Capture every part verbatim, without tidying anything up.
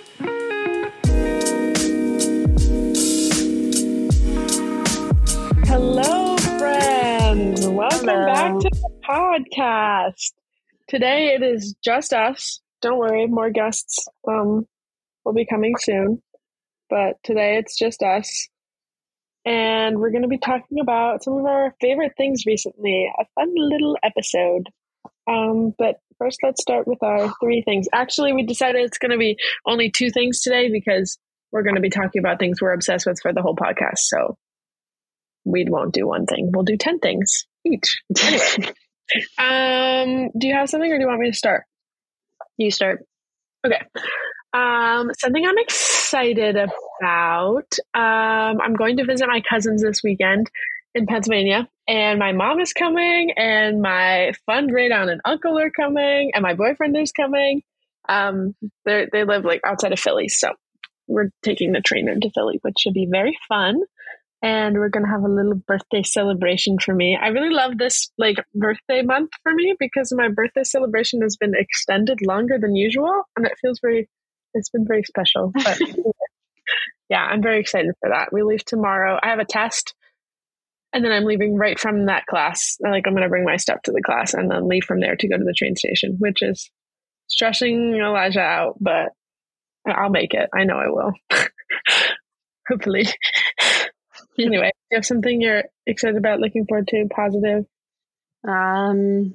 Hello, friends. Welcome Hello. back to the podcast. Today it is just us. Don't worry, more guests um, will be coming soon. But today it's just us. And we're going to be talking about some of our favorite things recently. A fun little episode. Um, but first, let's start with our three things. Actually, we decided it's going to be only two things today because we're going to be talking about things we're obsessed with for the whole podcast. So we won't do one thing. We'll do ten things each. Anyway, um, do you have something or do you want me to start? You start. Okay. Um, something I'm excited about. Um, I'm going to visit my cousins this weekend in Pennsylvania, and my mom is coming, and my fun great aunt and uncle are coming, and my boyfriend is coming. Um, they they live like outside of Philly, so we're taking the train into Philly, which should be very fun. And we're going to have a little birthday celebration for me. I really love this like birthday month for me because my birthday celebration has been extended longer than usual. And it feels very, it's been very special. But yeah, I'm very excited for that. We leave tomorrow. I have a test and then I'm leaving right from that class. Like I'm going to bring my stuff to the class and then leave from there to go to the train station, which is stressing Elijah out, but I'll make it. I know I will. Hopefully. Anyway, do you have something you're excited about, looking forward to, positive? Um,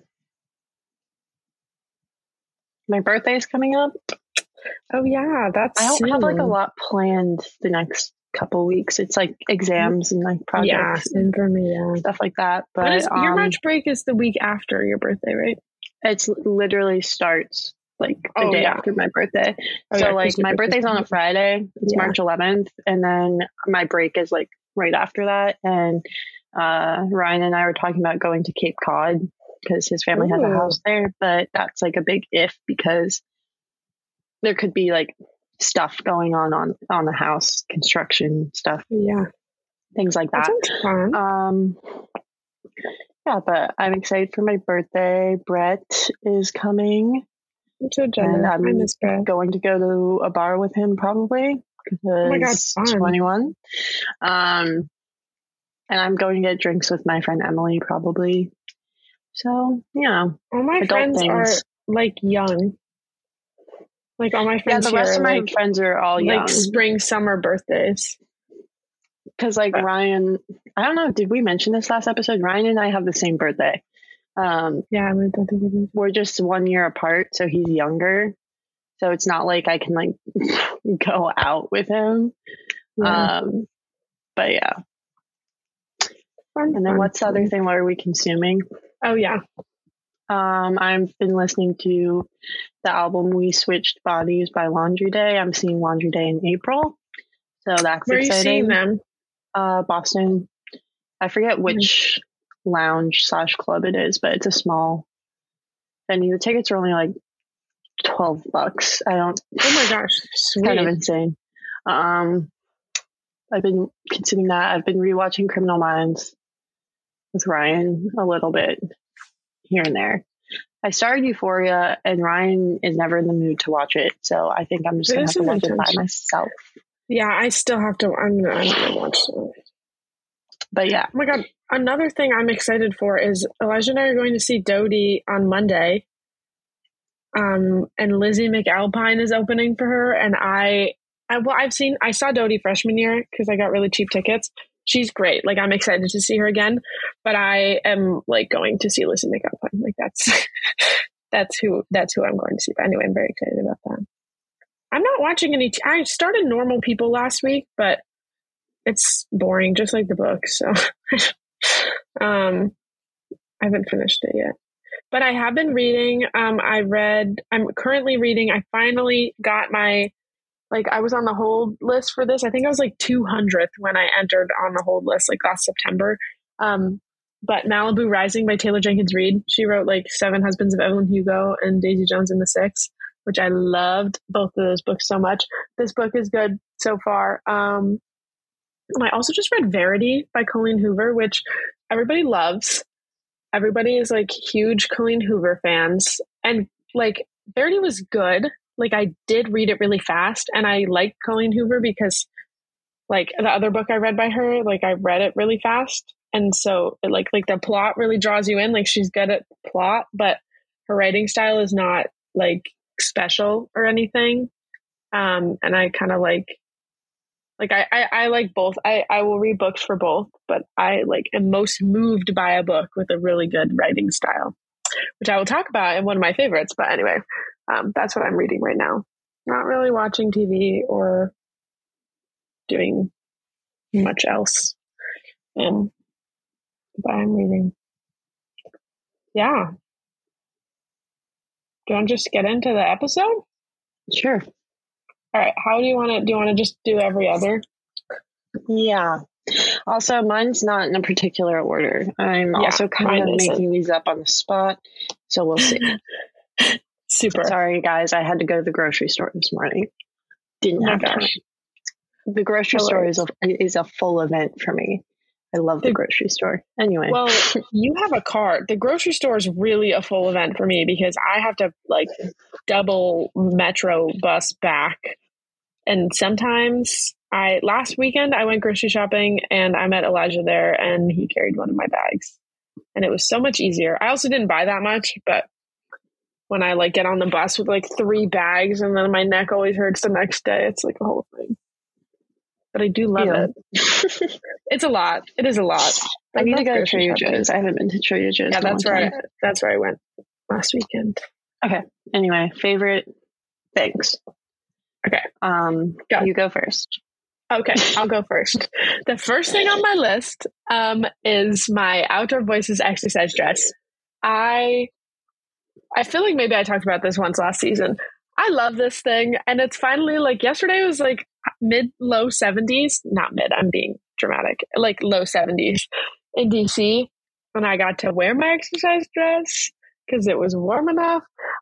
my birthday is coming up. Oh yeah, that's. I don't soon. have like a lot planned the next couple weeks. It's like exams and like projects, yeah, and for me, yeah, stuff like that. But when is, your um, March break is the week after your birthday, right? It's literally starts like the oh, day yeah. after my birthday. Oh, so yeah, like my birthday's on a Friday. It's yeah. March eleventh, and then my break is like right after that. And uh, Ryan and I were talking about going to Cape Cod because his family Ooh. has a house there, but that's like a big if because there could be like stuff going on on, on the house, construction stuff. Yeah. Things like that. That sounds fun. Um, yeah, but I'm excited for my birthday. Brett is coming. I'm so jealous. And I'm I miss Brett. going to go to a bar with him probably because oh my God, fun. twenty-one. Um, and I'm going to get drinks with my friend Emily probably. So, yeah. All my friends things. are like young. Like all my friends Yeah, the rest here of my like, friends are all young. Like spring, summer birthdays. Because like but, Ryan, I don't know, did we mention this last episode? Ryan and I have the same birthday. Um, yeah, I don't think it is. We're just one year apart, so he's younger. So it's not like I can like go out with him. Yeah. Um, but yeah. Fun, and then fun, what's the other thing? What are we consuming? Oh yeah. Um, I've been listening to the album We Switched Bodies by Laundry Day. I'm seeing Laundry Day in April. So that's Where exciting. Where are you seeing them? Uh, Boston. I forget which mm-hmm. lounge slash club it is, but it's a small venue. The tickets are only like twelve bucks. I don't. Oh my gosh. Sweet. Kind of insane. Um, I've been consuming that. I've been rewatching Criminal Minds with Ryan a little bit here and there. I started Euphoria and Ryan is never in the mood to watch it. So I think I'm just going to have to watch it by myself. Yeah, I still have to. I'm going to watch it. But yeah. Oh my God. Another thing I'm excited for is Elijah and I are going to see Dodie on Monday. Um, and Lizzie McAlpine is opening for her. And I, I well, I've seen, I saw Dodie freshman year because I got really cheap tickets. She's great. Like, I'm excited to see her again, but I am like going to see Lizzie McAlpine. Like that's, that's who, that's who I'm going to see. But anyway, I'm very excited about that. I'm not watching any, t- I started Normal People last week, but it's boring, just like the book. So, um, I haven't finished it yet, but I have been reading. Um, I read, I'm currently reading, I finally got my, like I was on the hold list for this. I think I was like two hundredth when I entered on the hold list, like last September. Um, but Malibu Rising by Taylor Jenkins Reid. She wrote like Seven Husbands of Evelyn Hugo and Daisy Jones and the Six, which I loved both of those books so much. This book is good so far. Um, I also just read Verity by Colleen Hoover, which everybody loves. Everybody is like huge Colleen Hoover fans. And like Verity was good. like I did read it really fast, and I liked Colleen Hoover because like the other book I read by her, like I read it really fast. And so it, like, like the plot really draws you in, like she's good at plot, but her writing style is not like special or anything. Um, and I kind of like, like I, I, I like both. I, I will read books for both, but I like am most moved by a book with a really good writing style, which I will talk about in one of my favorites. But anyway, um, that's what I'm reading right now. Not really watching T V or doing much else. Um, but I'm reading. Yeah. Do you want to just get into the episode? Sure. All right. How do you want to, do you want to just do every other? Yeah. Also, mine's not in a particular order. I'm yeah, also kind of making isn't. these up on the spot. So we'll see. Super. Sorry, guys. I had to go to the grocery store this morning. Didn't oh have time. The grocery Hello. store is a, is a full event for me. I love the, the grocery store. Anyway. Well, you have a car. The grocery store is really a full event for me because I have to like double metro bus back. And sometimes I, last weekend I went grocery shopping and I met Elijah there and he carried one of my bags and it was so much easier. I also didn't buy that much, but when I like get on the bus with like three bags and then my neck always hurts the next day, it's like a whole thing. But I do love yeah. it. It's a lot. It is a lot. I, I need to go to Trader Joe's. I haven't been to Trader Joe's. Yeah, that's where I, that's where I went last weekend. Okay. Anyway, favorite things. Okay. Um, go. You go first. Okay, I'll go first. The first thing on my list um, is my Outdoor Voices exercise dress. I I feel like maybe I talked about this once last season. I love this thing, and it's finally like yesterday was like mid low seventies, not mid. I'm being dramatic, like low seventies in D C, and I got to wear my exercise dress because it was warm enough.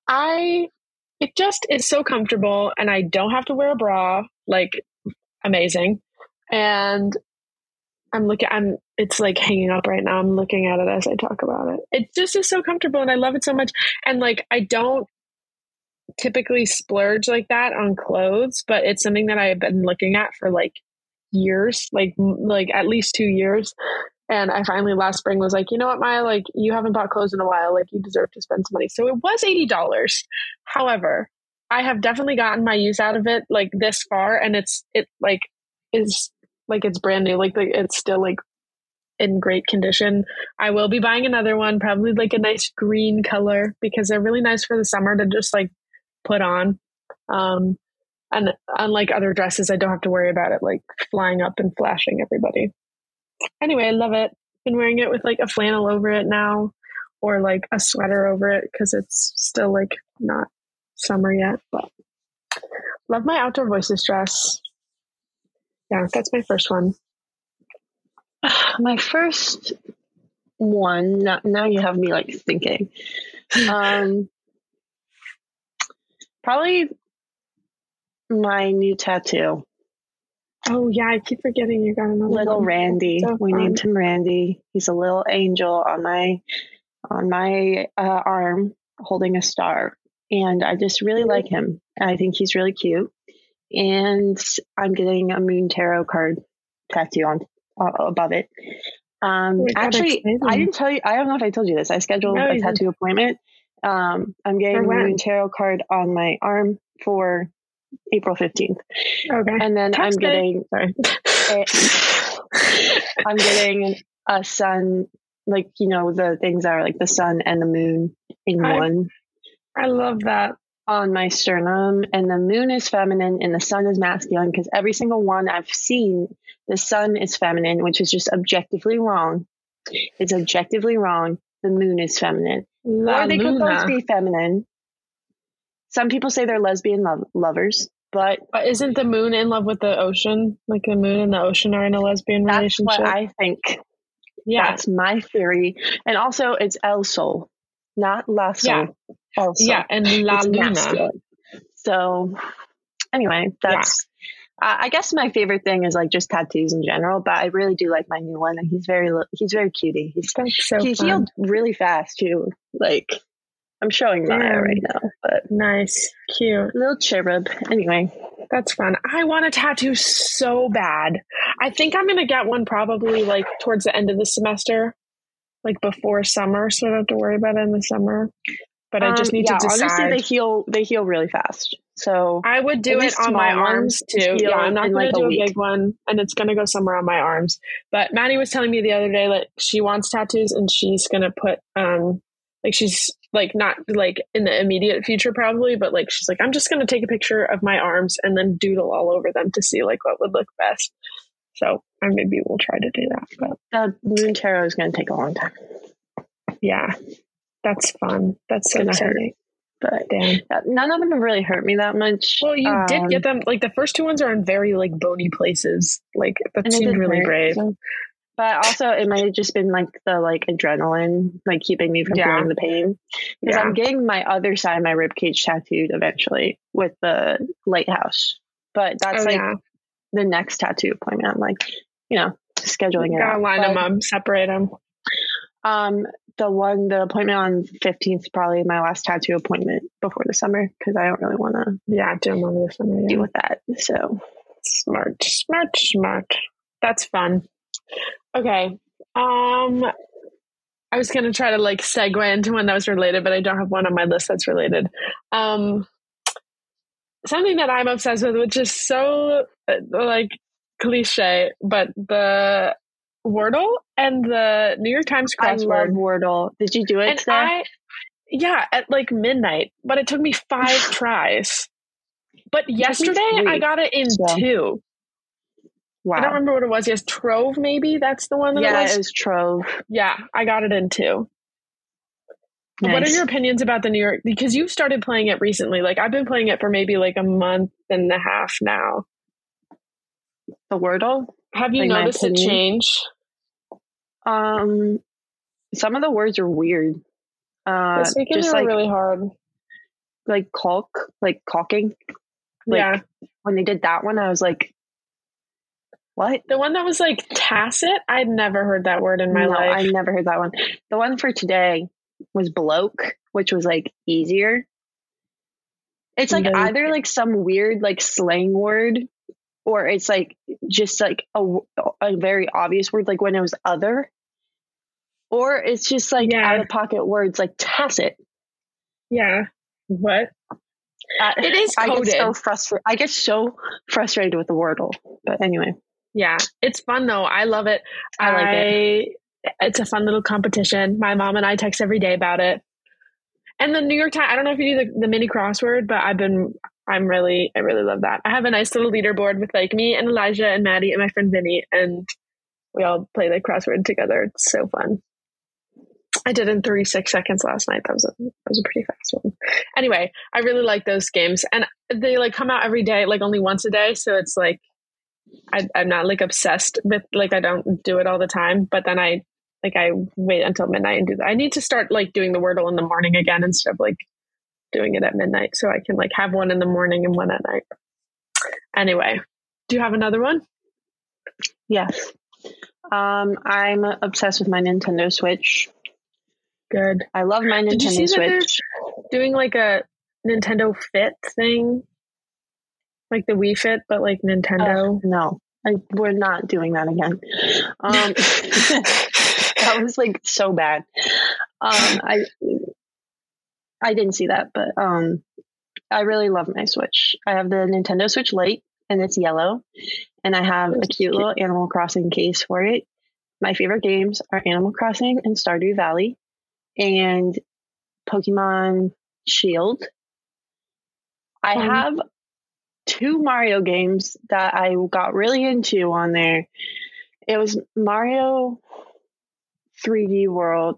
I it just is so comfortable, and I don't have to wear a bra. Like amazing, and I'm looking. I'm. It's like hanging up right now. I'm looking at it as I talk about it. It just is so comfortable, and I love it so much. And like I don't typically splurge like that on clothes, but it's something that I've been looking at for like years, like like at least two years. And I finally last spring was like, you know what, Maya, like you haven't bought clothes in a while, like you deserve to spend some money. So it was eighty dollars. However, I have definitely gotten my use out of it like this far, and it's it like is like it's brand new, like, like it's still like in great condition. I will be buying another one, probably like a nice green color, because they're really nice for the summer to just like put on. Um, and unlike other dresses, I don't have to worry about it like flying up and flashing everybody. Anyway, I love it. Been wearing it with like a flannel over it now, or like a sweater over it because it's still like not summer yet. But love my Outdoor Voices dress. Yeah, that's my first one. My first one. Now, now you have me like thinking. Um, probably my new tattoo. Oh yeah, I keep forgetting you got another little one. Randy. So we fun. named him Randy. He's a little angel on my on my uh, arm, holding a star, and I just really like him. I think he's really cute, and I'm getting a Moon Tarot card tattoo on uh, above it. Um, oh, actually, I didn't tell you. I don't know if I told you this. I scheduled no, a tattoo didn't. appointment. Um, I'm getting a Moon Tarot card on my arm for April fifteenth. Okay. And then Text I'm getting sorry. a, I'm getting a sun, like, you know, the things that are like the sun and the moon in I, one. I love that. On my sternum, and the moon is feminine and the sun is masculine, because every single one I've seen, the sun is feminine, which is just objectively wrong. It's objectively wrong. The moon is feminine. La or they Luna. could both be feminine. Some people say they're lesbian lo- lovers, but... But isn't the moon in love with the ocean? Like the moon and the ocean are in a lesbian that's relationship? That's what I think. Yeah. That's my theory. And also, it's El Sol, not La Sol. Yeah, El Sol. Yeah, and La it's Luna. Masculine. So, anyway, that's... Yeah. Uh, I guess my favorite thing is like just tattoos in general, but I really do like my new one. And he's very, he's very cutie. He's that's so he fun. healed really fast too. Like... I'm showing Maya Damn. right now, but nice, cute, little cherub. Anyway, that's fun. I want a tattoo so bad. I think I'm gonna get one probably like towards the end of the semester, like before summer, so I don't have to worry about it in the summer. But I just um, need yeah, to decide. honestly, they heal. They heal really fast. So I would do it on my arms too. Yeah, I'm not going to do a, a big one, and it's going to go somewhere on my arms. But Maddie was telling me the other day that she wants tattoos, and she's going to put, um, like she's like not like in the immediate future probably, but like she's like, I'm just going to take a picture of my arms and then doodle all over them to see like what would look best. So uh, maybe we'll try to do that. But the moon tarot is going to take a long time. Yeah, that's fun. That's so exciting. Hurt. But Damn. None of them have really hurt me that much. Well, you um, did get them. Like the first two ones are in very like bony places. Like that seemed really hurt, brave. So. But also, it might have just been like the like adrenaline, like keeping me from yeah. feeling the pain. Because yeah. I'm getting my other side of my rib cage tattooed eventually with the lighthouse. But that's oh, like yeah. the next tattoo appointment. I'm like, you know, scheduling you it. Gotta out. line but, them up, separate them. Um, the one, the appointment on fifteenth is probably my last tattoo appointment before the summer because I don't really want to. Yeah, do them over the summer. Yeah. Deal with that. So smart, smart, smart. That's fun. Okay. Um, I was gonna try to like segue into one that was related, but I don't have one on my list that's related. Um, something that I'm obsessed with, which is so uh, like cliche, but the Wordle and the New York Times crossword. I love Wordle. Did you do it and today? I, yeah, at like midnight, but it took me five tries. But yesterday I got it in so. two. Wow. I don't remember what it was. Yes, Trove maybe? That's the one that yeah, it was? Yeah, it was Trove. Yeah, I got it in two. Nice. What are your opinions about the New York? Because you've started playing it recently. Like I've been playing it for maybe like a month and a half now. The Wordle? Have you like noticed it change? Um, some of the words are weird. Uh, this weekend just like really hard. Like caulk, like caulking. Like, yeah. When they did that one, I was like, "What?" The one that was like tacit. I'd never heard that word in my no, life. I never heard that one. The one for today was bloke, which was like easier. It's like then, either like some weird like slang word, or it's like just like a, a very obvious word, like when it was other. Or it's just like yeah. out of pocket words like tacit. Yeah. What? Uh, it is coded. I get so frustrated. I get so frustrated with the Wordle. But anyway. Yeah. It's fun though. I love it. I like I, it. It's a fun little competition. My mom and I text every day about it. And the New York Times, I don't know if you do the, the mini crossword, but I've been, I'm really, I really love that. I have a nice little leaderboard with like me and Elijah and Maddie and my friend Vinny, and we all play the crossword together. It's so fun. I did in thirty-six seconds last night. That was a that was a pretty fast one. Anyway, I really like those games, and they like come out every day, like only once a day. So it's like I, I'm not like obsessed with like I don't do it all the time, but then I like I wait until midnight and do that. I need to start like doing the Wordle in the morning again instead of like doing it at midnight, so I can like have one in the morning and one at night. Anyway, do you have another one? Yes. Um, I'm obsessed with my Nintendo Switch. Good. I love my Nintendo Did you see Switch. That they're doing like a Nintendo Fit thing, like the Wii Fit, but like Nintendo. Uh, no, I, we're not doing that again. Um, that was like so bad. Um, I I didn't see that, but um, I really love my Switch. I have the Nintendo Switch Lite, and it's yellow, and I have a cute, cute little Animal Crossing case for it. My favorite games are Animal Crossing and Stardew Valley. And Pokemon Shield. I um, have two Mario games that I got really into on there. It was Mario three D World.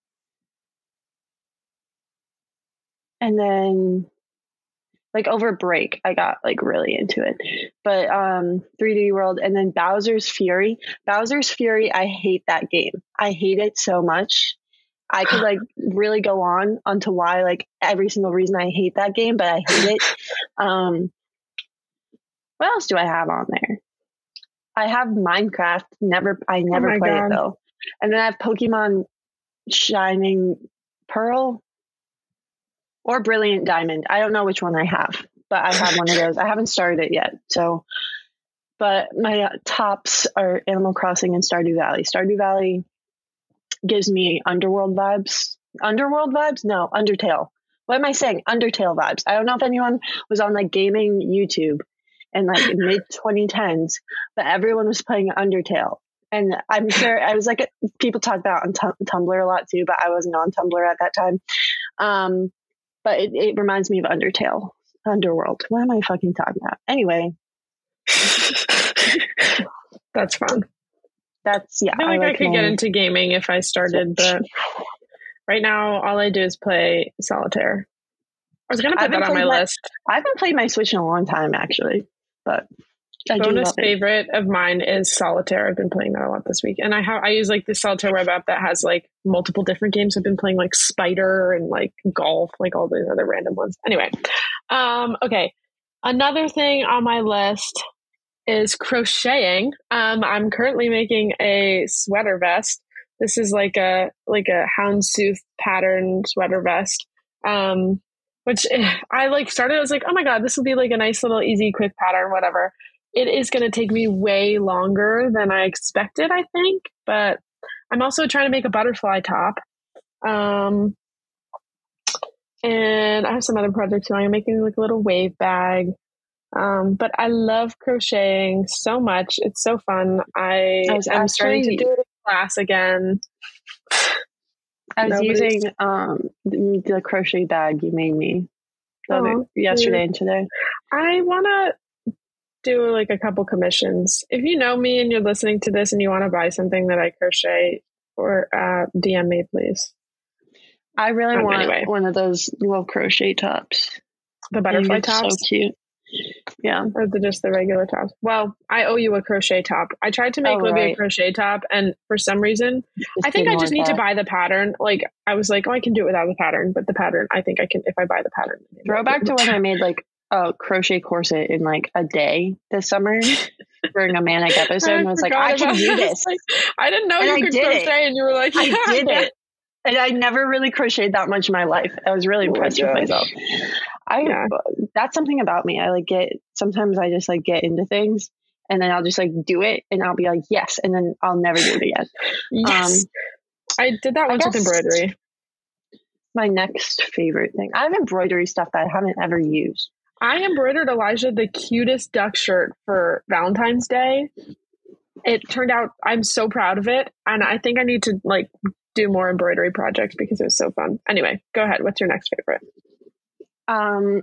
And then like over break, I got like really into it. But um three D World and then Bowser's Fury. Bowser's Fury, I hate that game. I hate it so much. I could like really go on onto why like every single reason I hate that game, but I hate it. Um, what else do I have on there? I have Minecraft. Never, I never oh play God. it though. And then I have Pokemon Shining Pearl. or Brilliant Diamond. I don't know which one I have, but I have one of those. I haven't started it yet. So, but my uh, tops are Animal Crossing and Stardew Valley. Stardew Valley gives me Underworld vibes. Underworld vibes? No, Undertale. What am I saying? Undertale vibes. I don't know if anyone was on like gaming YouTube in like mid twenty tens, but everyone was playing Undertale. And I'm sure I was like, people talk about on t- Tumblr a lot too, but I wasn't on Tumblr at that time. Um, but it, it reminds me of Undertale, Underworld. What am I fucking talking about? Anyway. That's fun. That's, yeah. I feel like I, like I could my... get into gaming if I started, but right now all I do is play solitaire. I was going to put that on my my, list. I haven't played my Switch in a long time, actually, but I bonus favorite of mine is solitaire. I've been playing that a lot this week, and I have I use like the solitaire web app that has like multiple different games. I've been playing like Spider and like golf, like all these other random ones. Anyway, um, okay. Another thing on my list is crocheting. Um, I'm currently making a sweater vest. This is like a like a houndstooth pattern sweater vest. Um, which I like started. I was like, oh my god, this will be like a nice little easy, quick pattern, whatever. It is going to take me way longer than I expected, I think, but I'm also trying to make a butterfly top. Um, and I have some other projects going. I'm making like a little wave bag. Um, but I love crocheting so much. It's so fun. I am actually, starting to do it in class again. I was Nobody's... using um, the crochet bag you made me oh, yesterday yeah. and today. I want to do like a couple commissions. If you know me and you're listening to this and you want to buy something that I crochet, or uh, D M me, please. I really um, want anyway. one of those little crochet tops. The butterfly tops? So cute. Yeah. Or the, just the regular tops. Well, I owe you a crochet top. I tried to make oh, Libby right. a crochet top, and for some reason, I think I just need that. to buy the pattern. Like, I was like, oh, I can do it without the pattern, but the pattern, I think I can, if I buy the pattern. Throw back to when I made like a crochet corset in like a day this summer during a manic episode, I and I was like, I can do this. Like, I didn't know and you I could crochet, it. and you were like, yeah. I did it. And I never really crocheted that much in my life. I was really impressed oh with myself. I yeah. That's something about me. I like get, sometimes I just like get into things and then I'll just like do it and I'll be like, yes. And then I'll never do it again. Yes. Um, I did that once with embroidery. My next favorite thing. I have embroidery stuff that I haven't ever used. I embroidered Elijah the cutest duck shirt for Valentine's Day. It turned out, I'm so proud of it. And I think I need to like do more embroidery projects because it was so fun. Anyway, go ahead. What's your next favorite? Um,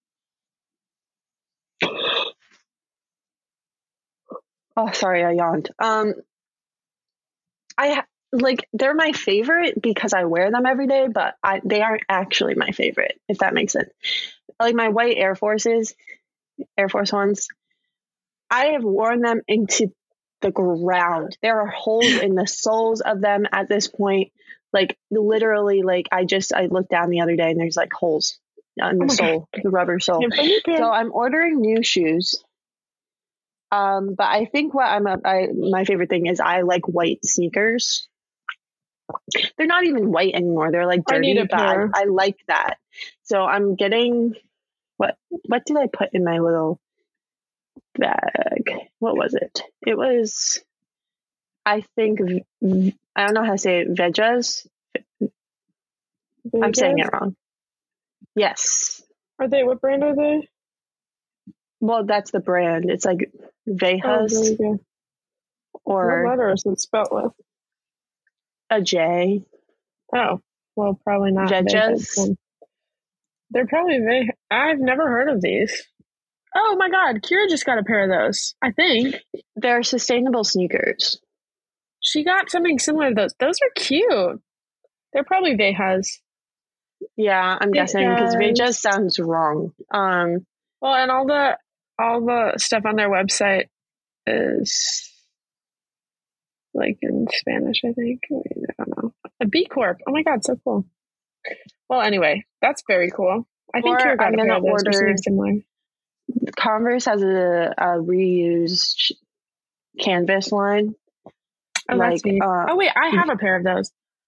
oh, sorry, I yawned. Um, I ha- like, they're my favorite because I wear them every day, but I, they aren't actually my favorite, if that makes sense. Like my white Air Forces, Air Force Ones, I have worn them into the ground. There are holes in the soles of them at this point. Like literally, like I just, I looked down the other day and there's like holes on the oh sole, God. the rubber sole. So I'm ordering new shoes. Um, but I think what I'm, a, I, my favorite thing is I like white sneakers. They're not even white anymore. They're like dirty, I but I, I like that. So I'm getting, what, what did I put in my little bag? What was it? It was, I think, I don't know how to say it, Vejas. I'm saying it wrong. Yes. Are they, what brand are they? Well, that's the brand. It's like Vejas. Oh, or what letter is it spelled with? A J. Oh, well, probably not. Vejas. They're probably Ve. I've never heard of these. Oh my God, Kira just got a pair of those, I think. They're sustainable sneakers. She got something similar to those. Those are cute. They're probably Vejas. Yeah, I'm because... guessing because Vejas sounds wrong. Um, well, and all the all the stuff on their website is like in Spanish, I think. Wait, I don't know. A B Corp. Oh my God, so cool. Well, anyway, that's very cool. I think Kira got I'm a pair of those order... similar. Converse has a, a reused canvas line. Oh, like, uh, oh wait, I have a pair of those.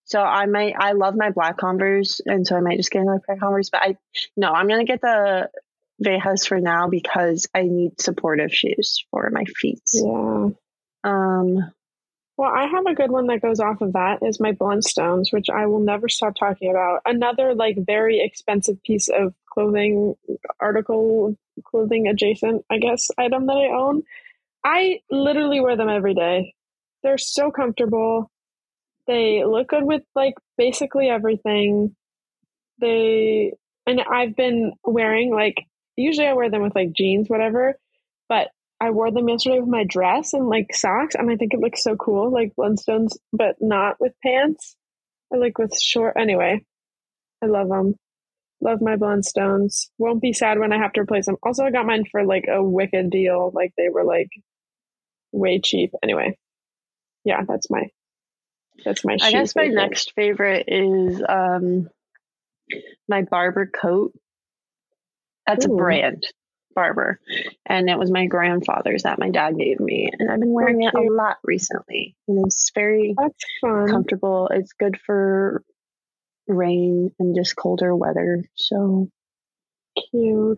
So I might, I love my black Converse, and so I might just get another pair of Converse. But I, no, I'm gonna get the Vejas for now because I need supportive shoes for my feet. Yeah. Um. Well, I have a good one that goes off of that is my Blundstones, which I will never stop talking about. Another like very expensive piece of clothing article, clothing adjacent, I guess, item that I own. I literally wear them every day. They're so comfortable. They look good with like basically everything. They, and I've been wearing like, usually I wear them with like jeans, whatever, but I wore them yesterday with my dress and like socks, and I think it looks so cool, like Blundstones, but not with pants. I like with short. Anyway, I love them. Love my Blundstones. Won't be sad when I have to replace them. Also, I got mine for like a wicked deal. Like they were like way cheap. Anyway, yeah, that's my that's my. I guess favorite. my next favorite is um my Barber coat. That's Ooh. a brand. Barber, and it was my grandfather's that my dad gave me, and I've been wearing it a lot recently, and it's very comfortable. It's good for rain and just colder weather. So cute.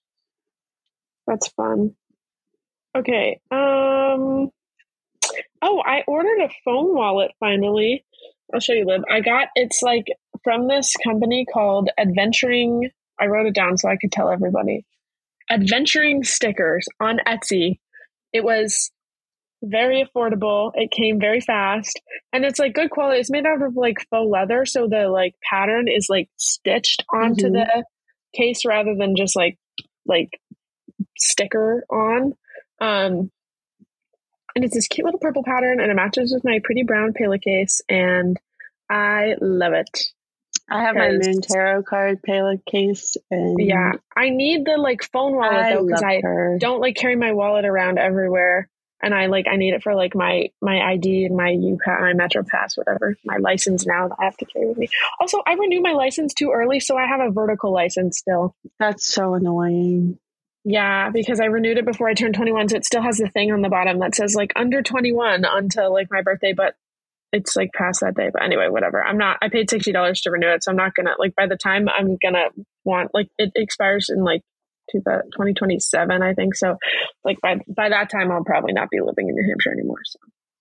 That's fun. Okay. Um. Oh, I ordered a phone wallet finally. I'll show you, Liv. I got it's like from this company called Adventuring. I wrote it down so I could tell everybody. Adventuring Stickers on Etsy. It was very affordable. It came very fast, and it's like good quality. It's made out of like faux leather, so the like pattern is like stitched onto mm-hmm. the case rather than just like like sticker on. Um, and it's this cute little purple pattern, and it matches with my pretty brown pillowcase, and I love it. I have my Moon Tarot card pillowcase, and yeah, I need the like phone wallet I though because I her. don't like carry my wallet around everywhere, and I like I need it for like my my I D and my U Pass, my Metro Pass, whatever, my license now that I have to carry with me. Also, I renewed my license too early, so I have a vertical license still. That's so annoying. Yeah, because I renewed it before I turned twenty-one, so it still has the thing on the bottom that says like under twenty-one until like my birthday, but it's like past that day. But anyway, whatever. I'm not, I paid sixty dollars to renew it. So I'm not going to like, by the time I'm going to want, like it expires in like twenty twenty-seven, I think. So like by, by that time, I'll probably not be living in New Hampshire anymore. So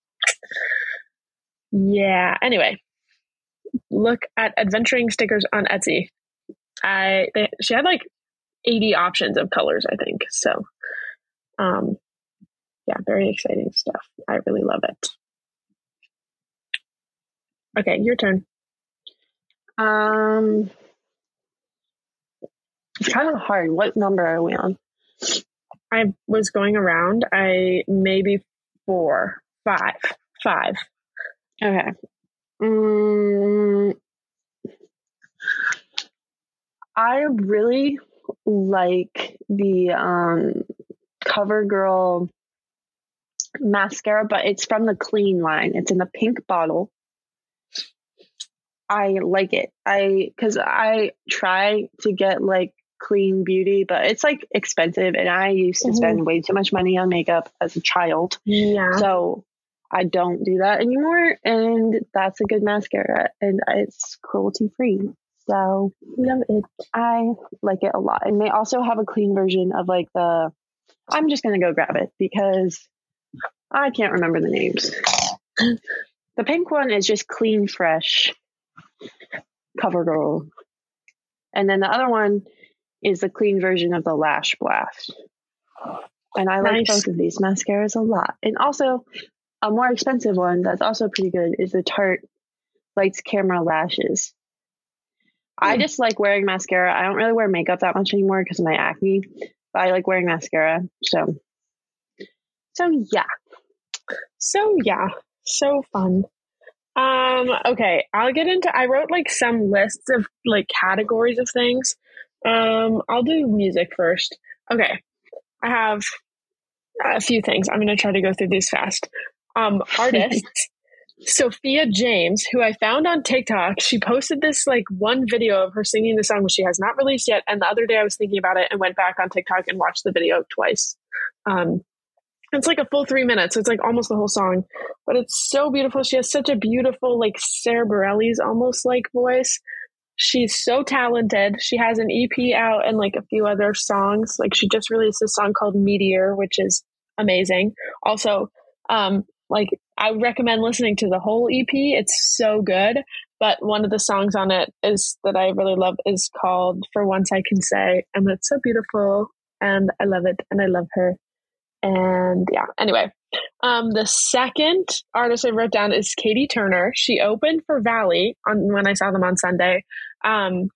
yeah. Anyway, look at Adventuring Stickers on Etsy. I, they, she had like eighty options of colors, I think. So um, yeah, very exciting stuff. I really love it. Okay, your turn. Um, it's kind of hard. What number are we on? I was going around. I maybe four, five, five. Okay. Um, I really like the um, CoverGirl mascara, but it's from the Clean line. It's in the pink bottle. I like it. I because I try to get like clean beauty, but it's like expensive, and I used to mm-hmm. spend way too much money on makeup as a child. Yeah. So I don't do that anymore, and that's a good mascara, and it's cruelty free. So love it. I like it a lot. And they also have a clean version of like the. I'm just gonna go grab it because I can't remember the names. The pink one is just Clean Fresh CoverGirl, and then the other one is the clean version of the Lash Blast. And I nice. like both of these mascaras a lot. And also a more expensive one that's also pretty good is the Tarte Lights Camera Lashes. Mm. I just like wearing mascara. I don't really wear makeup that much anymore because of my acne, but I like wearing mascara. So, so yeah. So yeah. So fun. Um, okay, I'll get into, I wrote like some lists of like categories of things. Um, I'll do music first. Okay. I have a few things. I'm going to try to go through these fast. Um, artists, Sophia James, who I found on TikTok, she posted this like one video of her singing the song, which she has not released yet. And the other day I was thinking about it and went back on TikTok and watched the video twice. Um, It's like a full three minutes. So it's like almost the whole song, but it's so beautiful. She has such a beautiful, like Sarah Bareilles almost like voice. She's so talented. She has an E P out and like a few other songs. Like she just released a song called Meteor, which is amazing. Also, um, like I recommend listening to the whole E P. It's so good. But one of the songs on it is that I really love is called For Once I Can Say. And it's so beautiful. And I love it. And I love her. And yeah, anyway, um, the second artist I wrote down is Katie Turner. She opened for Valley on when I saw them on Sunday. Um,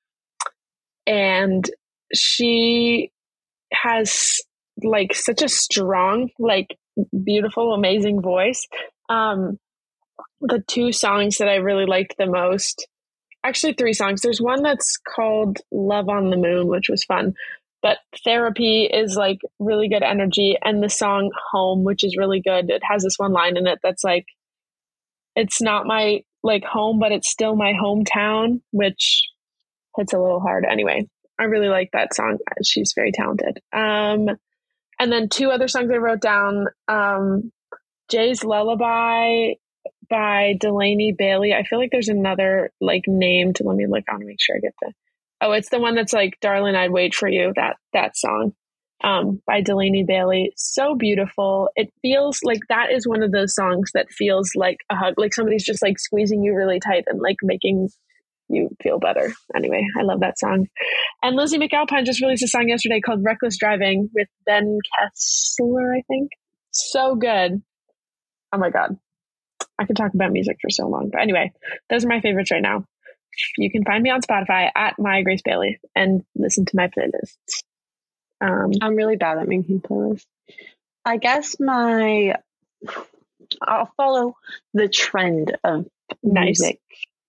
and she has like such a strong, like beautiful, amazing voice. Um, the two songs that I really liked the most, actually three songs. There's one that's called Love on the Moon, which was fun. But Therapy is like really good energy. And the song Home, which is really good. It has this one line in it that's like, it's not my like home, but it's still my hometown, which hits a little hard. Anyway, I really like that song. She's very talented. Um, and then two other songs I wrote down. Um, Jay's Lullaby by Delaney Bailey. I feel like there's another like named. Let me look on to make sure I get the. Oh, it's the one that's like, Darling, I'd Wait for You. That, that song, um, by Delaney Bailey. So beautiful. It feels like that is one of those songs that feels like a hug, like somebody's just like squeezing you really tight and like making you feel better. Anyway, I love that song. And Lizzie McAlpine just released a song yesterday called Reckless Driving with Ben Kessler, I think. So good. Oh my God. I could talk about music for so long. But anyway, those are my favorites right now. You can find me on Spotify at Maya Grace Bailey and listen to my playlists. Um, I'm really bad at making playlists. I guess my, I'll follow the trend of nice. music.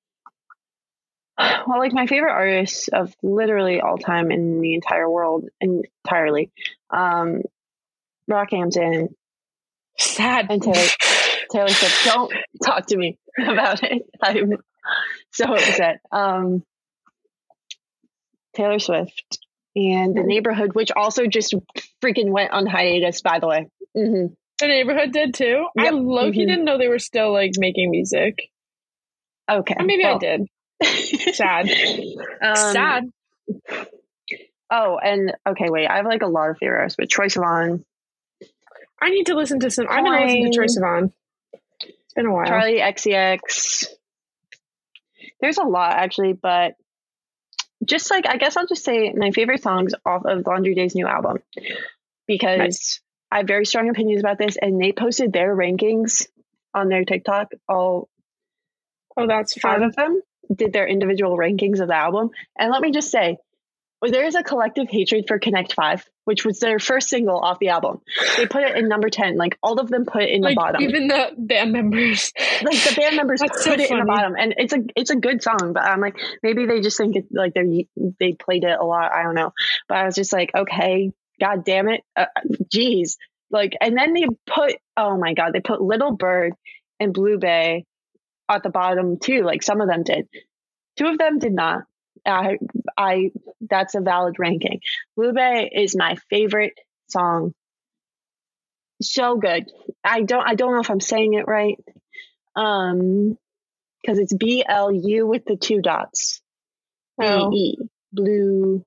Well, like my favorite artists of literally all time in the entire world entirely, um, Rockhampton, sad, and Taylor, Taylor Swift. Don't talk to me about it. I'm so upset. Um, Taylor Swift and The Neighborhood, which also just freaking went on hiatus, by the way. Mm-hmm. The Neighborhood did too. Yep. I low-key mm-hmm. didn't know they were still like making music. Okay, or maybe well. I did. Sad. um, Sad. Oh, and okay, wait. I have like a lot of favorite artists, but Troye Sivan. I need to listen to some. I'm going to listen to Troye Sivan. It's been a while. Charlie X C X. There's a lot actually, but just like I guess I'll just say my favorite songs off of Laundry Day's new album, because nice. I have very strong opinions about this, and they posted their rankings on their TikTok. All oh, that's five fun. of them did their individual rankings of the album, and let me just say, well, there is a collective hatred for Connect Five, which was their first single off the album. They put it in number ten. Like all of them put it in like, the bottom. Even the band members. Like the band members put so it funny. in the bottom, and it's a it's a good song. But I'm like, maybe they just think it like they they played it a lot. I don't know. But I was just like, okay, God damn it, uh, geez. Like, and then they put oh my God, they put Little Bird and Blue Bay at the bottom too. Like some of them did. Two of them did not. I, I, that's a valid ranking. Blue Bay is my favorite song. So good. I don't, I don't know if I'm saying it right. Um, cause it's B L U with the two dots. Oh. B E Blue.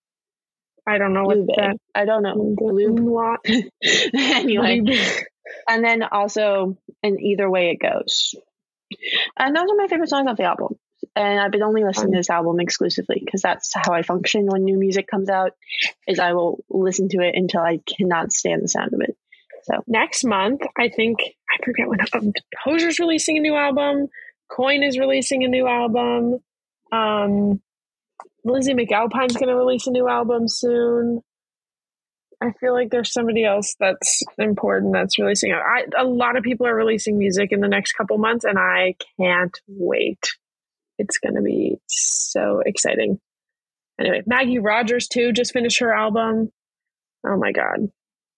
I don't know what that. I don't know. Blue. Anyway. And then also, and Either Way It Goes. And those are my favorite songs off the album. And I've been only listening to this album exclusively because that's how I function when new music comes out, is I will listen to it until I cannot stand the sound of it. So next month, I think, I forget when, um, Hosier's releasing a new album. Coin is releasing a new album. Um, Lizzie McAlpine's going to release a new album soon. I feel like there's somebody else that's important that's releasing. I, a lot of people are releasing music in the next couple months, and I can't wait. It's going to be so exciting. Anyway, Maggie Rogers, too, just finished her album. Oh, my God.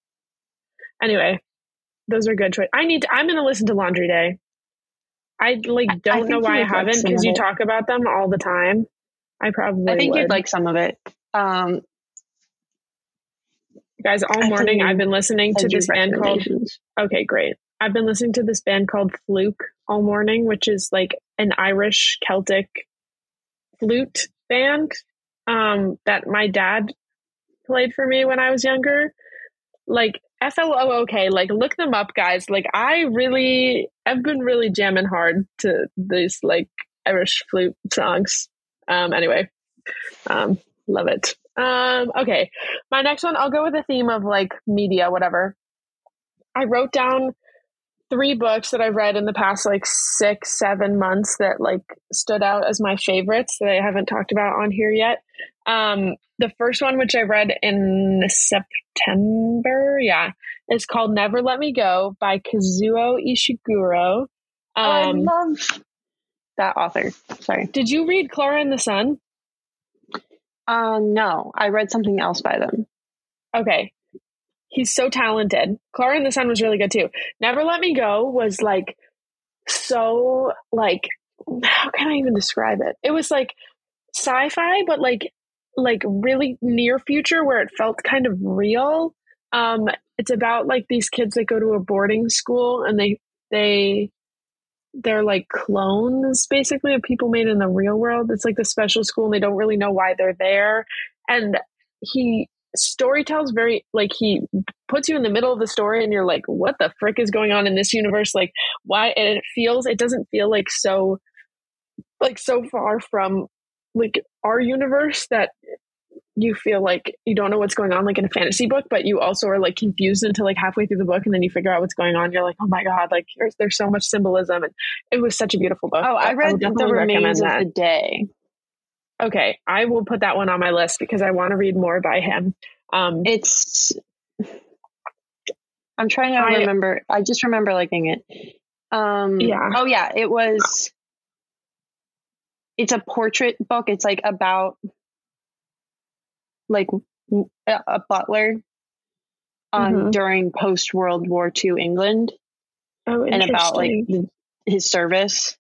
Anyway, those are good choices. I need to, I'm going to listen to Laundry Day. I like don't I know why I haven't, because like you talk about them all the time. I probably I think would. You'd like some of it. Um, Guys, all morning I've been listening to this band called, okay, great. I've been listening to this band called Fluke all morning, which is like an Irish Celtic flute band um, that my dad played for me when I was younger. Like F L O O K, like look them up, guys. Like I really, I've been really jamming hard to these like Irish flute songs. Um, anyway, um, love it. Um, okay, my next one, I'll go with the theme of like media, whatever. I wrote down three books that I've read in the past like six, seven months that like stood out as my favorites that I haven't talked about on here yet. Um, the first one, which I read in September, yeah, is called Never Let Me Go by Kazuo Ishiguro. Um, oh, I love that author. Sorry. Did you read Clara and the Sun? Uh, no, I read something else by them. Okay. He's so talented. Clara and the Sun was really good too. Never Let Me Go was like so like, how can I even describe it? It was like sci-fi, but like like really near future where it felt kind of real. Um, it's about like these kids that go to a boarding school and they they they're like clones basically of people made in the real world. It's like the special school and they don't really know why they're there. And he story tells very like he puts you in the middle of the story and you're like, what the frick is going on in this universe? Like why? And it feels, it doesn't feel like so like so far from like our universe that you feel like you don't know what's going on like in a fantasy book, but you also are like confused until like halfway through the book and then you figure out what's going on. You're like, oh my God, like there's, there's so much symbolism. And it was such a beautiful book. Oh, I read I The Remains of that. the Day. Okay. I will put that one on my list because I want to read more by him. Um, it's, I'm trying to I, remember. I just remember liking it. Um, yeah. Oh yeah. It was, it's a portrait book. It's like about like a butler um, mm-hmm. during post World War Two England. Oh, and about like the, his service.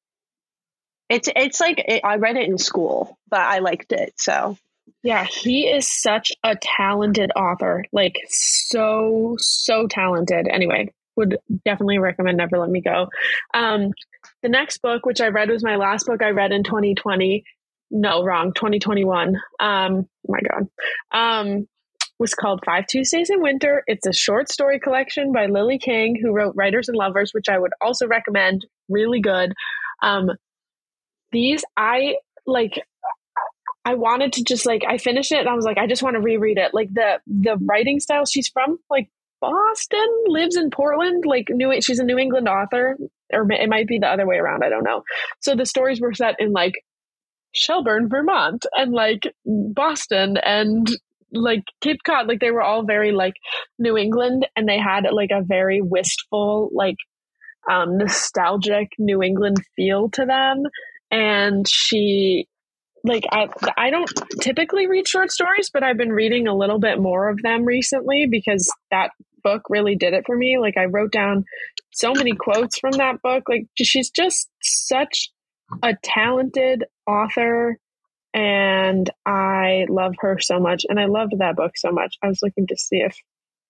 It's it's like it, I read it in school, but I liked it. So yeah, he is such a talented author. Like so so talented. Anyway, would definitely recommend Never Let Me Go. Um, the next book, which I read, was my last book I read in twenty twenty. No, wrong, twenty twenty-one. Um, my God. Um, was called Five Tuesdays in Winter. It's a short story collection by Lily King, who wrote Writers and Lovers, which I would also recommend. Really good. Um, these, I like, I wanted to just like, I finished it and I was like, I just want to reread it. Like the, the writing style, she's from like Boston, lives in Portland, like New, she's a New England author, or it might be the other way around. I don't know. So the stories were set in like Shelburne, Vermont, and like Boston and like Cape Cod. Like they were all very like New England, and they had like a very wistful, like um, nostalgic New England feel to them. And she, like, I, I don't typically read short stories, but I've been reading a little bit more of them recently because that book really did it for me. Like I wrote down so many quotes from that book. Like she's just such a talented author, and I love her so much. And I loved that book so much. I was looking to see if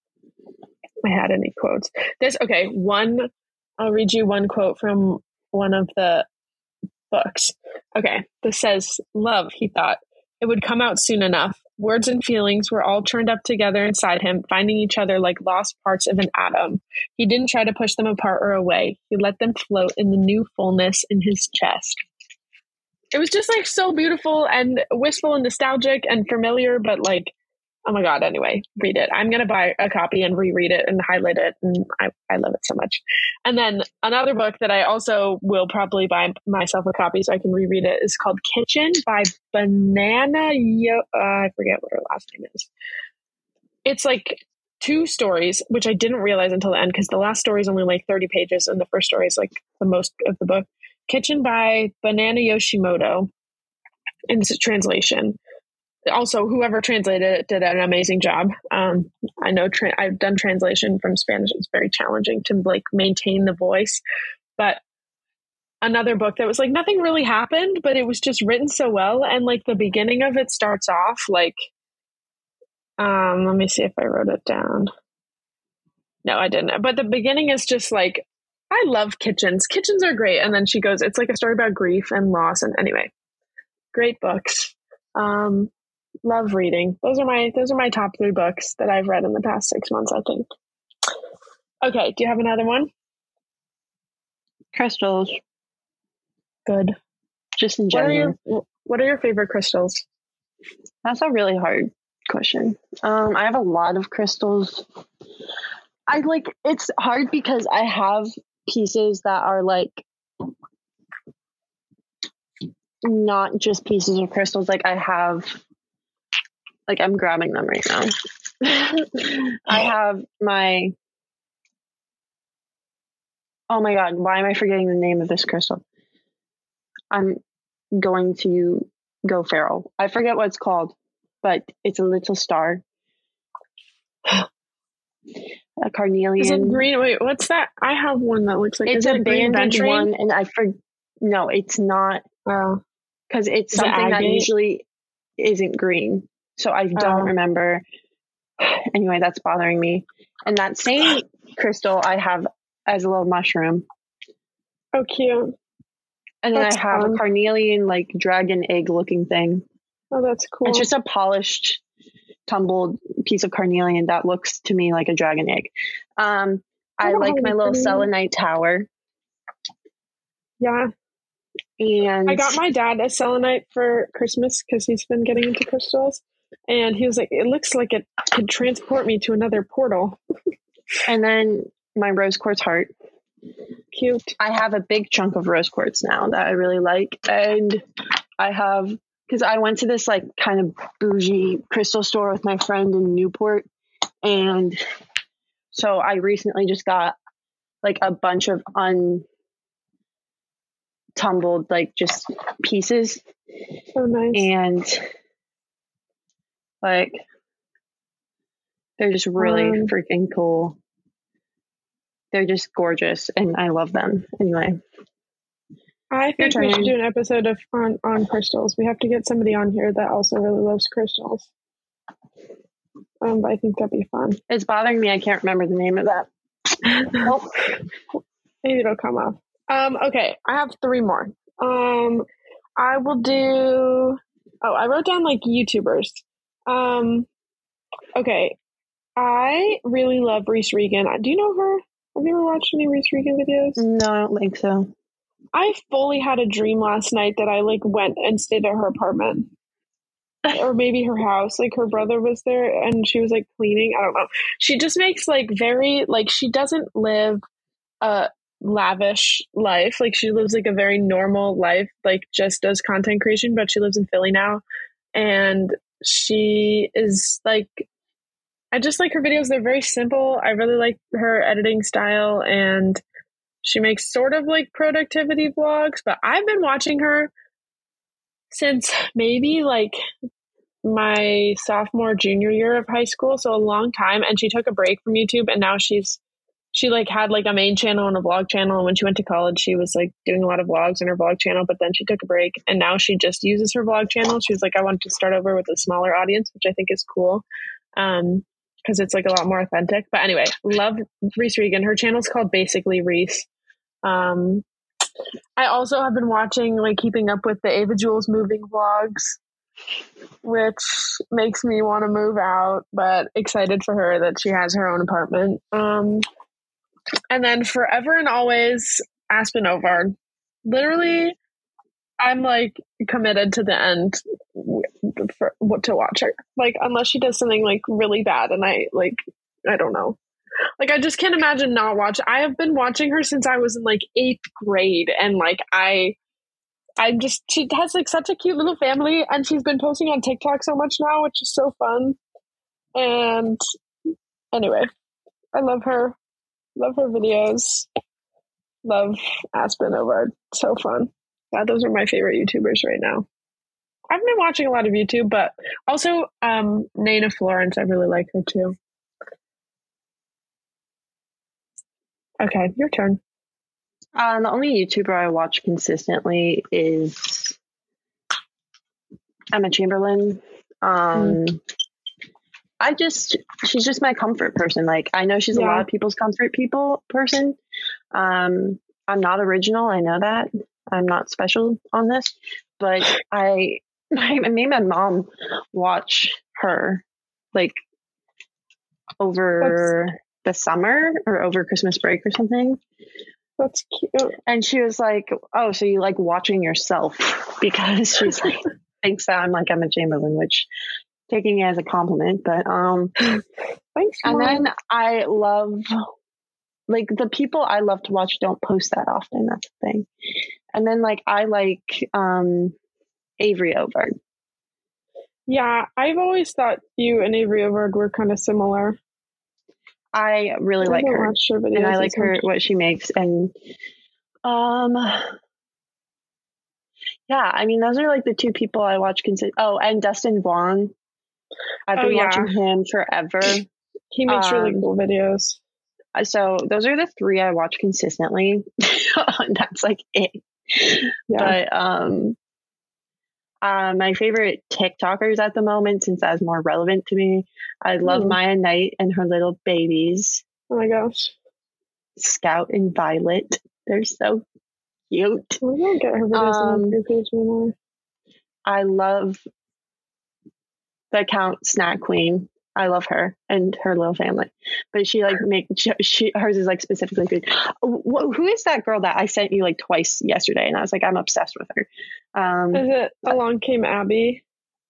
I had any quotes. This, okay, one, I'll read you one quote from one of the books. Okay, this says, love, he thought, it would come out soon enough. Words and feelings were all churned up together inside him, finding each other like lost parts of an atom. He didn't try to push them apart or away. He let them float in the new fullness in his chest. It was just like so beautiful and wistful and nostalgic and familiar, but like, oh my God, anyway, read it. I'm going to buy a copy and reread it and highlight it. And I, I love it so much. And then another book that I also will probably buy myself a copy so I can reread it is called Kitchen by Banana Yo. Uh, I forget what her last name is. It's like two stories, which I didn't realize until the end because the last story is only like thirty pages and the first story is like the most of the book. Kitchen by Banana Yoshimoto. And it's a translation. Also, whoever translated it did an amazing job. Um, I know tra- I've done translation from Spanish. It's very challenging to like maintain the voice. But another book that was like nothing really happened, but it was just written so well. And like the beginning of it starts off like Um, let me see if I wrote it down. No, I didn't. But the beginning is just like, I love kitchens. Kitchens are great. And then she goes, it's like a story about grief and loss. And anyway, great books. Um, love reading. Those are my those are my top three books that I've read in the past six months, I think. Okay, do you have another one? Crystals. Good. Just in What are general. your What are your favorite crystals? That's a really hard question. Um, I have a lot of crystals. I like it's hard because I have pieces that are like not just pieces of crystals. Like I have, like I'm grabbing them right now. I have my. Oh my God! Why am I forgetting the name of this crystal? I'm going to go feral. I forget what it's called, but it's a little star. A carnelian. Is it green? Wait, what's that? I have one that looks like it's is a it green banded venturine? one, and I for no, it's not. Oh, because it's is it something that agate? usually isn't green, so I don't Oh. remember. Anyway, that's bothering me. And that same crystal I have as a little mushroom. Oh, cute. And then That's I have fun. a carnelian, like dragon egg looking thing. Oh, that's cool. It's just a polished, tumbled piece of carnelian that looks to me like a dragon egg. Um, I, I don't like have my any little carnelian. selenite tower. Yeah. And I got my dad a selenite for Christmas because he's been getting into crystals. And he was like, it looks like it could transport me to another portal. And then my rose quartz heart. Cute. I have a big chunk of rose quartz now that I really like. And I have, because I went to this like kind of bougie crystal store with my friend in Newport. And so I recently just got like a bunch of untumbled, like just pieces. So nice. And like, they're just really Um, freaking cool. They're just gorgeous and I love them. Anyway. I think we turn. should do an episode of on, on crystals. We have to get somebody on here that also really loves crystals. Um, but I think that'd be fun. It's bothering me. I can't remember the name of that. Nope. Maybe it'll come up. Um, okay, I have three more. Um, I will do. Oh, I wrote down like YouTubers. Um, okay, I really love Reese Regan. Do you know her? Have you ever watched any Reese Regan videos? No, I don't think so. I fully had a dream last night that I like went and stayed at her apartment. Or maybe her house, like her brother was there and she was like cleaning. I don't know. She just makes like very, like she doesn't live a lavish life. Like she lives like a very normal life, like just does content creation, but she lives in Philly now. And she is like, I just like her videos. They're very simple. I really like her editing style and she makes sort of like productivity vlogs, but I've been watching her since maybe like my sophomore junior year of high school, so a long time. And she took a break from YouTube and now she's she like had like a main channel and a vlog channel, and when she went to college she was like doing a lot of vlogs in her vlog channel, but then she took a break and now she just uses her vlog channel. She was like, I want to start over with a smaller audience, which I think is cool um because it's like a lot more authentic. But anyway, love Reese Regan. Her channel's called Basically Reese. um I also have been watching like Keeping Up with the Ava Jules moving vlogs, which makes me want to move out, but excited for her that she has her own apartment. Um, and then Forever and Always, Aspen Ovard. Literally, I'm like committed to the end for what to watch her. Like, unless she does something like really bad, and I like, I don't know. Like, I just can't imagine not watching. I have been watching her since I was in like eighth grade, and like I. I'm just, she has like such a cute little family, and she's been posting on TikTok so much now, which is so fun. And anyway, I love her, love her videos, love Aspen Ovard. So fun. Yeah, those are my favorite YouTubers right now. I've been watching a lot of YouTube, but also um, Nana Florence, I really like her too. Okay, your turn. Uh, the only YouTuber I watch consistently is Emma Chamberlain. Um, mm. I just, she's just my comfort person. Like, I know she's yeah. a lot of people's comfort people person. Um, I'm not original. I know that. I'm not special on this, but I, I made my mom watch her like over That's, the summer or over Christmas break or something. That's cute. And she was like, oh, so you like watching yourself? Because she's like, thinks that I'm like Emma Chamberlain, which taking it as a compliment, but um thanks. And Mom. Then I love like the people I love to watch don't post that often. That's the thing. And then like I like um Avery Ovard. Yeah, I've always thought you and Avery Ovard were kind of similar. I really I like her, and I like her what she makes, and um, yeah. I mean, those are like the two people I watch. Consi- oh, and Dustin Vaughn. I've been oh, yeah. watching him forever. He makes um, really cool videos. So those are the three I watch consistently. That's like it. Yeah. But um, uh, my favorite TikTokers at the moment, since that's more relevant to me, I love mm. Maya Knight and her little babies. Oh my gosh. Scout and Violet. They're so cute. I don't get her videos um, on your page anymore. I love the account Snack Queen. I love her and her little family. But she like make she, she hers is like specifically food. Wh- who is that girl that I sent you like twice yesterday? And I was like, I'm obsessed with her. Um, is it Along Came Abby?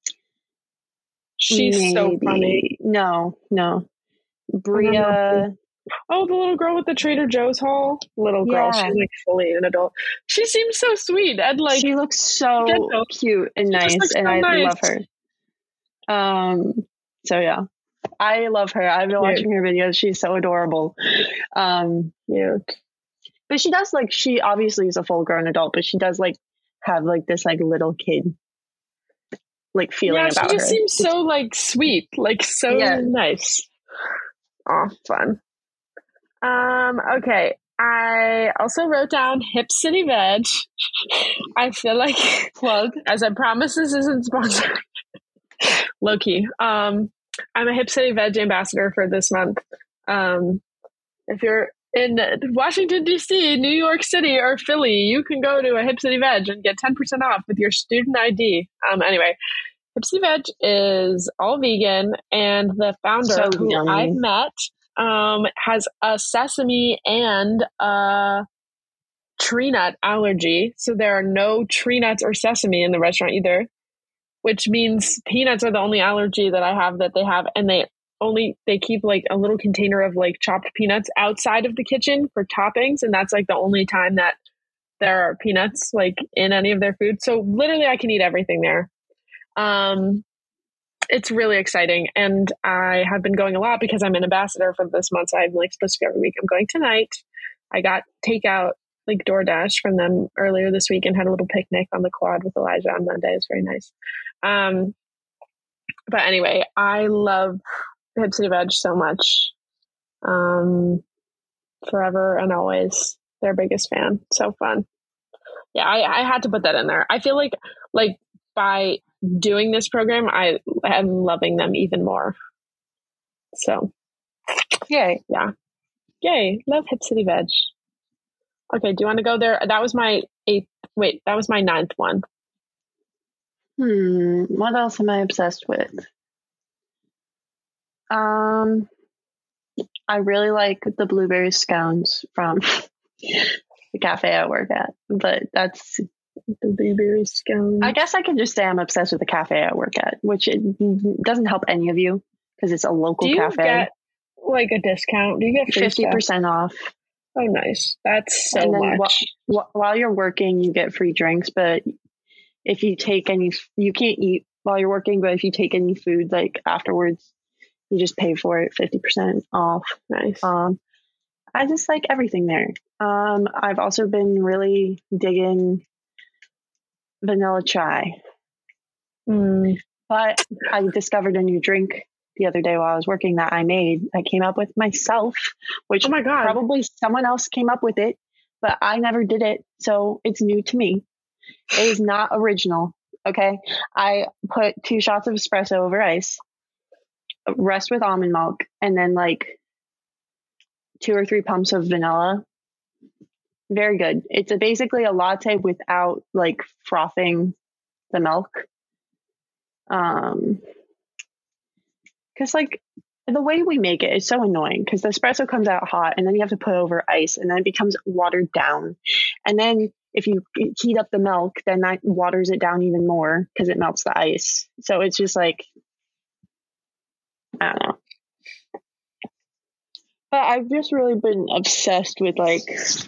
She's maybe. So funny. No, no. Bria. Oh, the little girl with the Trader Joe's haul. Little girl. Yeah. She's like fully an adult. She seems so sweet. And like she looks so gentle. Cute and nice, and so I nice. Love her. Um. So yeah, I love her. I've been cute. Watching her videos. She's so adorable. Um. Cute. But she does like she obviously is a full grown adult, but she does like have like this like little kid like feeling yeah, about her. She just her. Seems so like sweet, like so yeah. nice. Oh, fun. Um, okay. I also wrote down Hip City Veg. I feel like plug, as I promise this isn't sponsored. Low key. Um, I'm a Hip City Veg ambassador for this month. Um, if you're in Washington, D C, New York City, or Philly, you can go to a Hip City Veg and get ten percent off with your student I D. Um, anyway, Hip City Veg is all vegan, and the founder so who yummy. I've met um, has a sesame and a tree nut allergy. So there are no tree nuts or sesame in the restaurant either, which means peanuts are the only allergy that I have that they have. And they only, they keep like a little container of like chopped peanuts outside of the kitchen for toppings. And that's like the only time that there are peanuts like in any of their food. So literally I can eat everything there. Um, it's really exciting. And I have been going a lot because I'm an ambassador for this month. So I'm like supposed to go every week. I'm going tonight. I got takeout like DoorDash from them earlier this week and had a little picnic on the quad with Elijah on Monday. It's very nice. Um, but anyway, I love Hip City Veg so much. Um, forever and always their biggest fan. So fun. Yeah, I, I had to put that in there. I feel like like by doing this program, I am loving them even more. So, yay. Yeah. Yay. Love Hip City Veg. Okay, do you want to go there? That was my eighth. Wait, that was my ninth one. Hmm. What else am I obsessed with? Um, I really like the blueberry scones from the cafe I work at, but that's the blueberry scones. I guess I can just say I'm obsessed with the cafe I work at, which it doesn't help any of you because it's a local do you cafe. Get, like a discount? Do you get fifty percent off? Oh, nice. That's so and then much. While, while you're working, you get free drinks, but if you take any, you can't eat while you're working, but if you take any food like afterwards, you just pay for it fifty percent off. Nice. Um, I just like everything there. Um, I've also been really digging vanilla chai. Mm. But I discovered a new drink the other day while I was working that I made. I came up with myself, which oh my God. Probably someone else came up with it, but I never did it. So it's new to me. It is not original. Okay. I put two shots of espresso over ice, rest with almond milk, and then like two or three pumps of vanilla. Very good. It's a, basically a latte without like frothing the milk. Um, because like the way we make it is so annoying because the espresso comes out hot and then you have to put over ice and then it becomes watered down. And then if you heat up the milk, then that waters it down even more because it melts the ice. So it's just like, I don't know. But I've just really been obsessed with like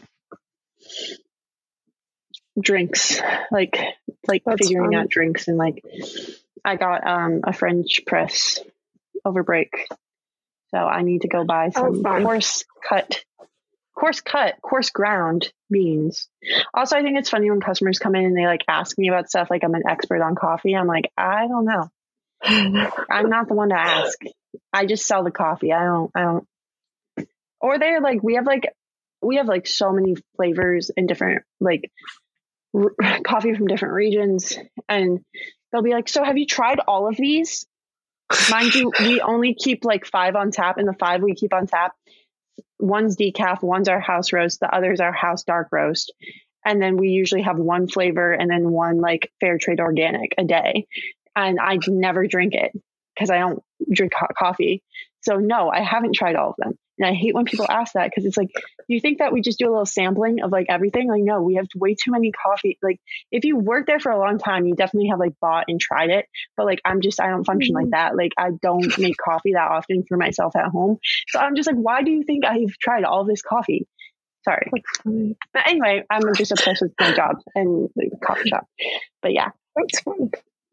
drinks, like like That's figuring fun. out drinks, and like I got um a French press over break, so I need to go buy some oh, coarse cut, coarse cut, coarse ground beans. Also, I think it's funny when customers come in and they like ask me about stuff like I'm an expert on coffee. I'm like, I don't know. I'm not the one to ask. I just sell the coffee. I don't. I don't. Or they're like, we have like, we have like so many flavors and different like r- coffee from different regions. And they'll be like, so have you tried all of these? Mind you, we only keep like five on tap, and the five we keep on tap, one's decaf, one's our house roast, the other's our house dark roast. And then we usually have one flavor and then one like fair trade organic a day. And I never drink it because I don't drink co- coffee. So no, I haven't tried all of them. And I hate when people ask that because it's like, do you think that we just do a little sampling of like everything? Like, no, we have way too many coffee. Like if you work there for a long time, you definitely have like bought and tried it. But like, I'm just, I don't function mm-hmm. like that. Like I don't make coffee that often for myself at home. So I'm just like, why do you think I've tried all of this coffee? Sorry. But anyway, I'm just obsessed with my job and the coffee shop. But yeah. That's fun.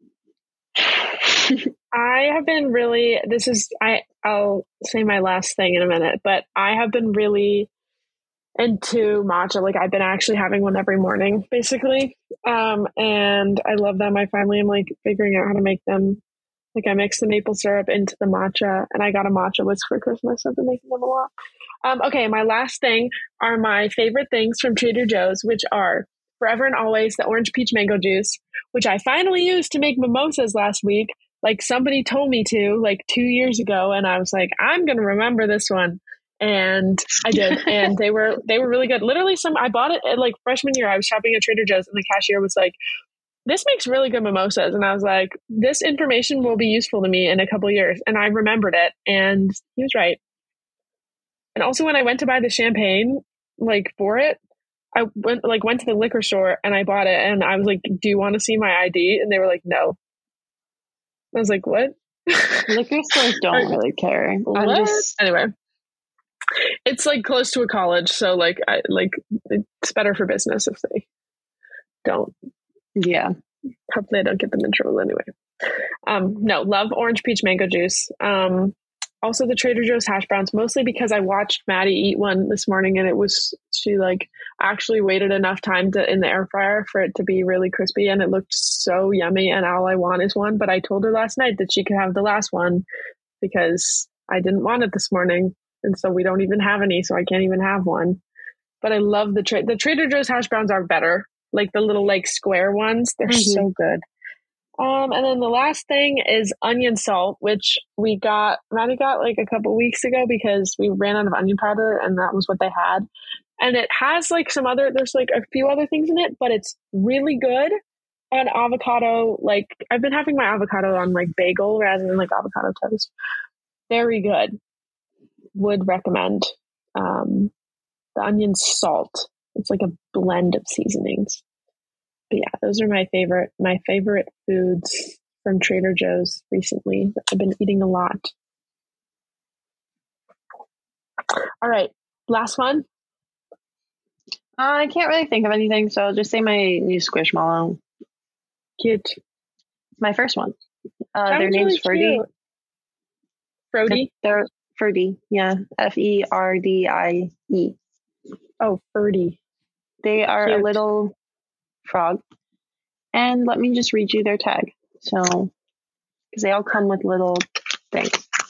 I have been really, this is, I, I'll say my last thing in a minute, but I have been really into matcha. Like I've been actually having one every morning, basically. Um, and I love them. I finally am like figuring out how to make them. Like I mix the maple syrup into the matcha, and I got a matcha whisk for Christmas. I've been making them a lot. Um, okay, my last thing are my favorite things from Trader Joe's, which are Forever and Always the orange peach mango juice, which I finally used to make mimosas last week. Like somebody told me to like two years ago, and I was like, I'm going to remember this one. And I did. And they were, they were really good. Literally some, I bought it at like freshman year. I was shopping at Trader Joe's and the cashier was like, this makes really good mimosas. And I was like, this information will be useful to me in a couple of years. And I remembered it, and he was right. And also when I went to buy the champagne, like for it, I went like went to the liquor store and I bought it, and I was like, do you want to see my I D? And they were like, no. I was like, what? Liquor stores don't really care. What? I'm just anyway. It's like close to a college, so like I like it's better for business if they don't. Yeah. Hopefully I don't get them in trouble anyway. Um, no, love orange peach mango juice. Um, also the Trader Joe's hash browns, mostly because I watched Maddie eat one this morning, and it was, she like actually waited enough time to in the air fryer for it to be really crispy, and it looked so yummy, and all I want is one. But I told her last night that she could have the last one because I didn't want it this morning. And so we don't even have any, so I can't even have one. But I love the tra- the Trader Joe's hash browns are better. Like the little like square ones. They're mm-hmm. so good. Um, and then the last thing is onion salt, which we got, Maddie got like a couple weeks ago because we ran out of onion powder and that was what they had. And it has like some other, there's like a few other things in it, but it's really good on avocado. Like I've been having my avocado on like bagel rather than like avocado toast. Very good. Would recommend. Um, the onion salt. It's like a blend of seasonings. But yeah, those are my favorite, my favorite foods from Trader Joe's recently. I've been eating a lot. All right. Last one. Uh, I can't really think of anything, so I'll just say my new Squishmallow. Cute. My first one. Uh, their name's really Ferdy. Frody? They're Ferdy. Yeah. F E R D I E. Oh, Ferdy. They are Cute. A little frog. And let me just read you their tag. So, because they all come with little things.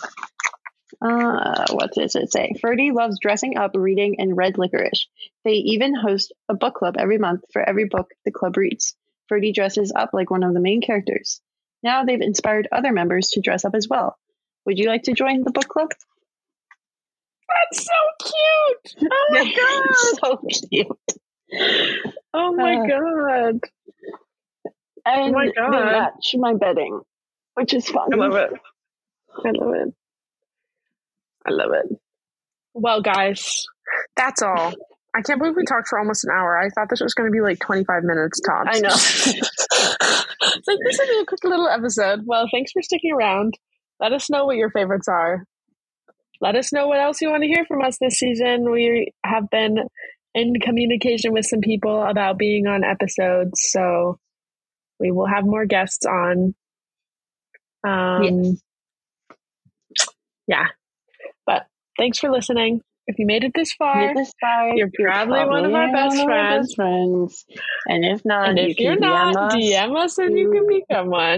Uh, what does it say? Ferdy loves dressing up, reading, and red licorice. They even host a book club every month for every book the club reads. Ferdy dresses up like one of the main characters. Now they've inspired other members to dress up as well. Would you like to join the book club? That's so cute. Oh my god. So cute. Oh my uh, god. And oh my god. They match my bedding, which is fun. I love it. I love it. I love it. Well, guys, that's all. I can't believe we talked for almost an hour. I thought this was going to be like twenty-five minutes tops. I know. It's like, this would be a quick little episode. Well, thanks for sticking around. Let us know what your favorites are. Let us know what else you want to hear from us this season. We have been in communication with some people about being on episodes, so we will have more guests on. Um, yes. Yeah. But thanks for listening. If you made it this far, this far you're, you're probably, probably one of our best one friends. Best friends. And if not, and if you you're can not, D M us. D M us and you can become one.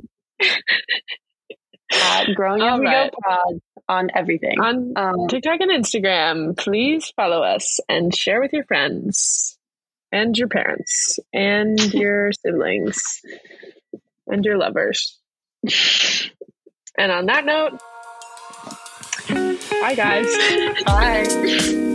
At Growing As We Go Pod on everything. On um, TikTok and Instagram. Please follow us and share with your friends and your parents and your siblings and your lovers. And on that note, bye guys. Bye.